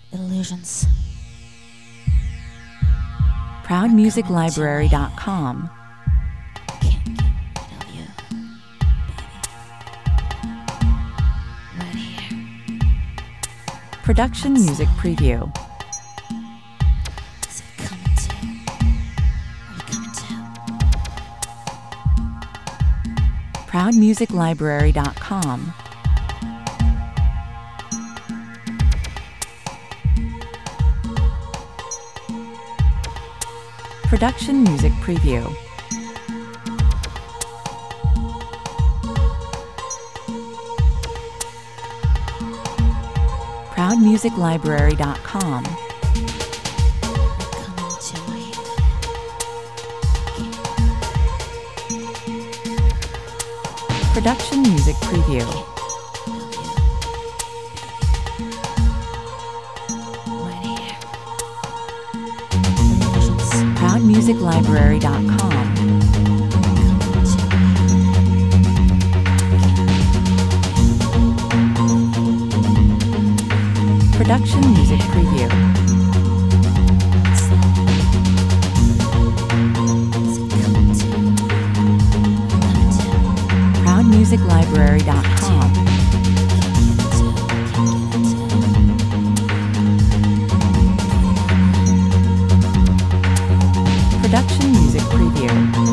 illusions. ProudMusicLibrary.com. Can't get rid of you, baby. Right here. Production Music Preview. Is it coming to? Are you coming to? ProudMusicLibrary.com. Production Music Preview. ProudMusicLibrary.com. Coming to me. Production Music Preview. Right here. ProudMusicLibrary.com. Production Music Preview. ProudMusicLibrary.com. Production Music Preview.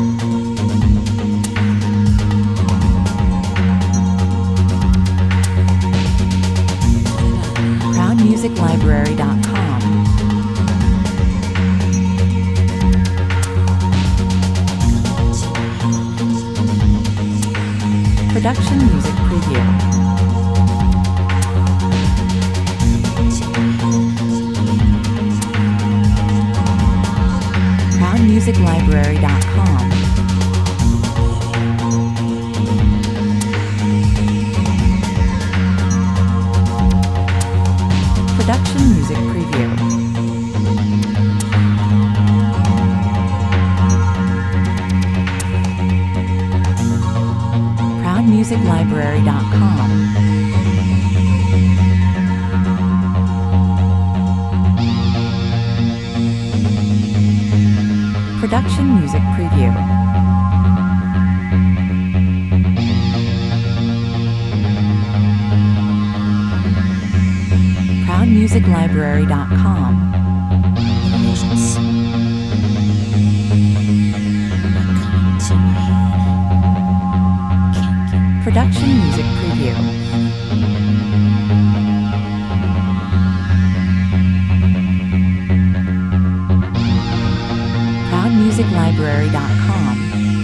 ProudMusicLibrary.com. Production Music Preview. ProudMusicLibrary.com. Production Music Preview. ProudMusicLibrary.com. Production Music Preview. ProudMusicLibrary.com. Illusions. Coming to me. Can't get Production Music Preview. ProudMusicLibrary.com.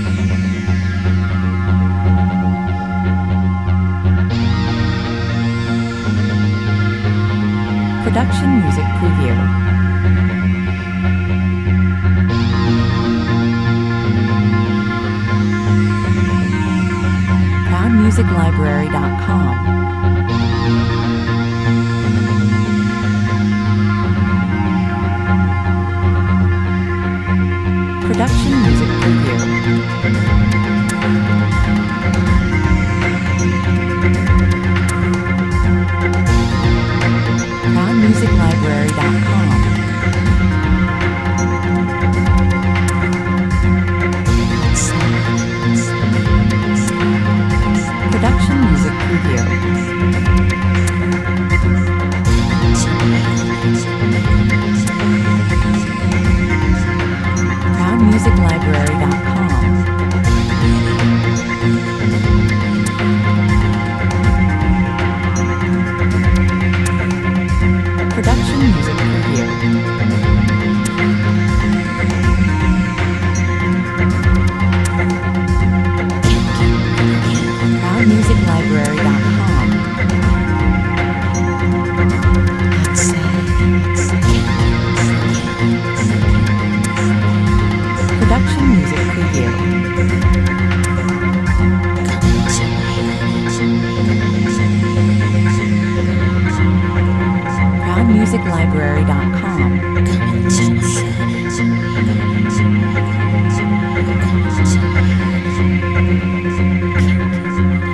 Production Music Preview. ProudMusicLibrary.com. Production Music Preview. ProudMusicLibrary.com. Production Music Preview. ProudMusicLibrary.com. Production Music Preview. ProudMusicLibrary.com. Production Music Preview. ProudMusicLibrary.com.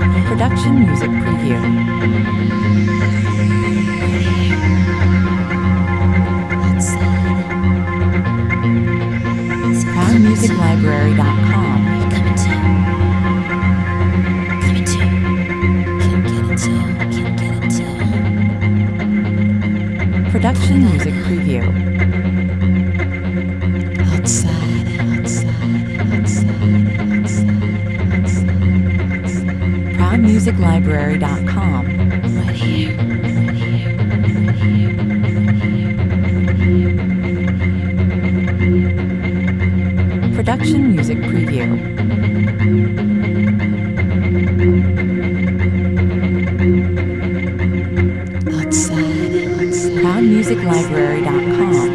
Production Music Preview. Production music preview. Outside, ProudMusicLibrary.com. right here. Production music preview. Outside, ProudMusicLibrary.com.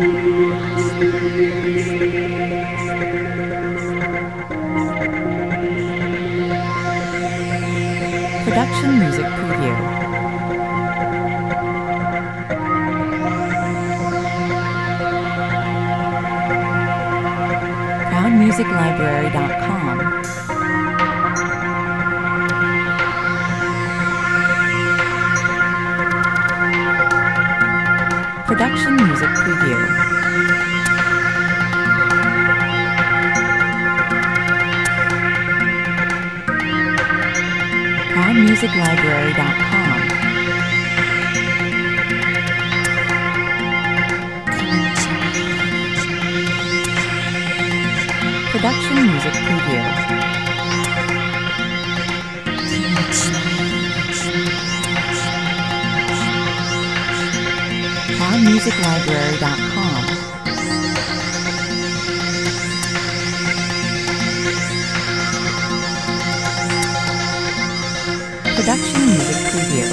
Production music preview. ProudMusicLibrary.com. Production music preview. ProudMusicLibrary.com. Production music preview. ProudMusicLibrary.com. Production music preview.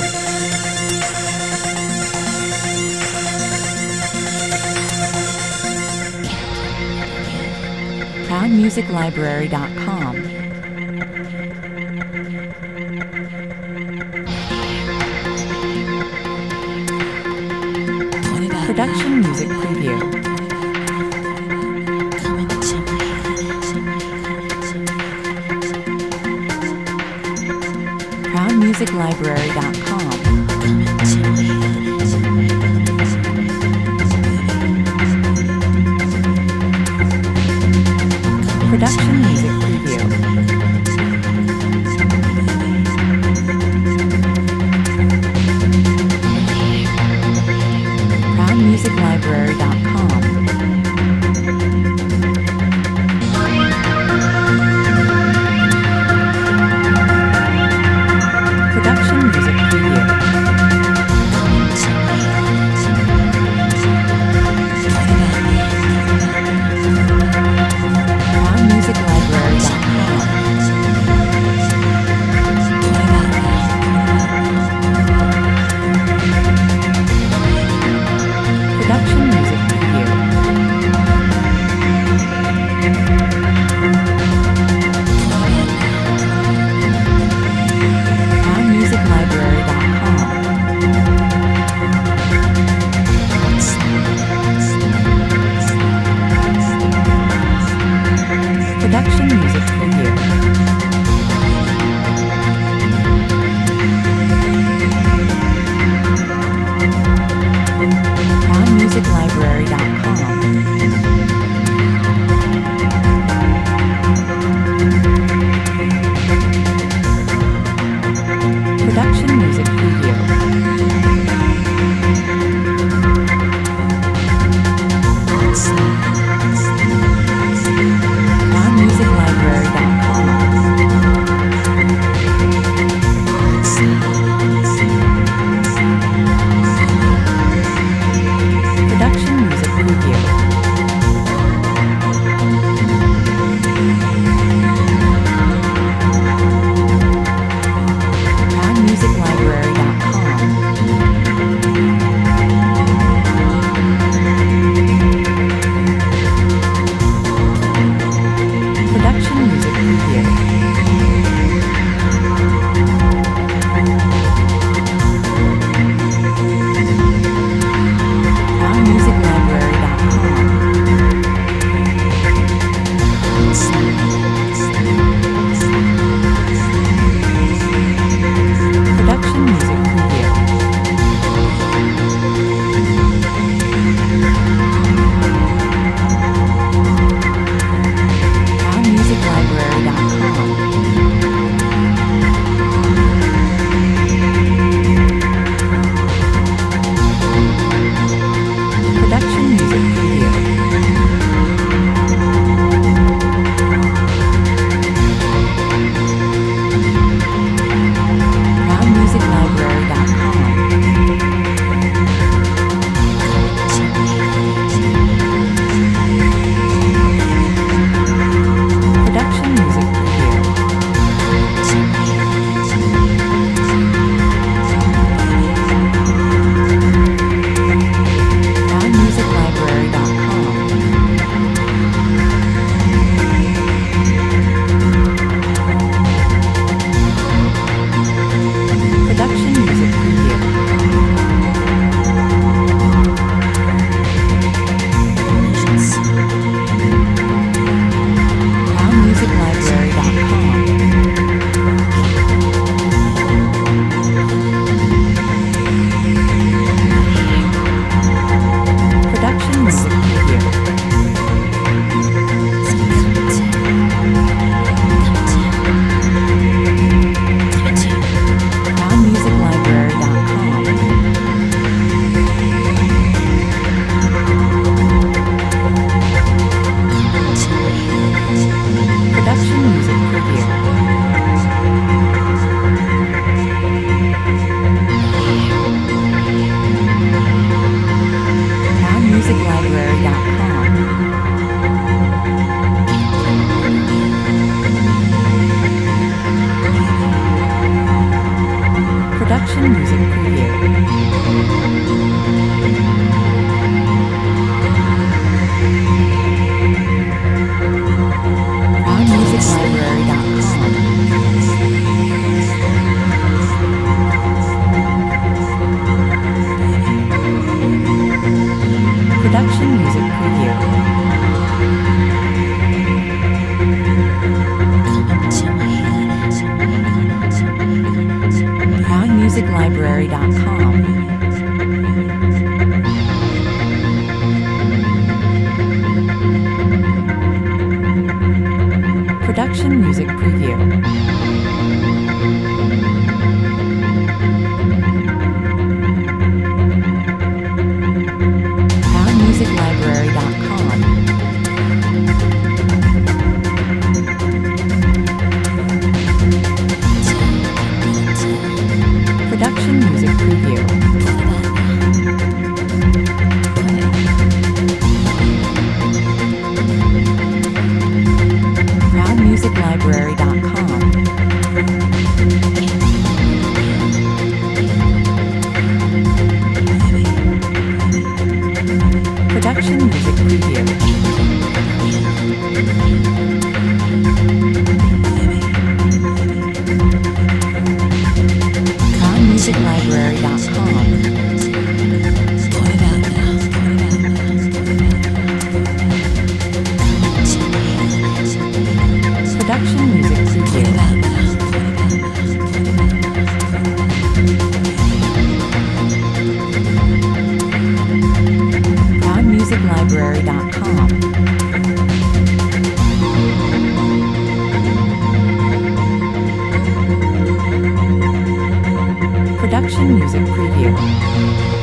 ProudMusicLibrary.com. Production music preview. ProudMusicLibrary.com. Production music preview. ProudMusicLibrary.com. Production music preview. ProudMusicLibrary.com. Production music preview. ProudMusicLibrary.com. Production music preview. ProudMusicLibrary.com. Production music preview. ProudMusicLibrary.com. musiclibrary.com. Production music preview.